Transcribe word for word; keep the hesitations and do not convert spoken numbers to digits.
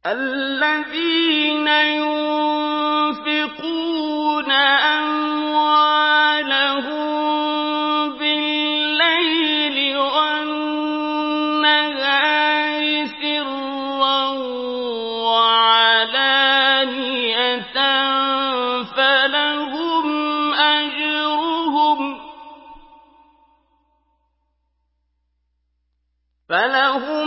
الَّذِينَ يُنفِقُونَ أَمْوَالَهُم بِاللَّيْلِ وَالنَّهَارِ سِرًّا وَعَلَانِيَةً فَلَهُمْ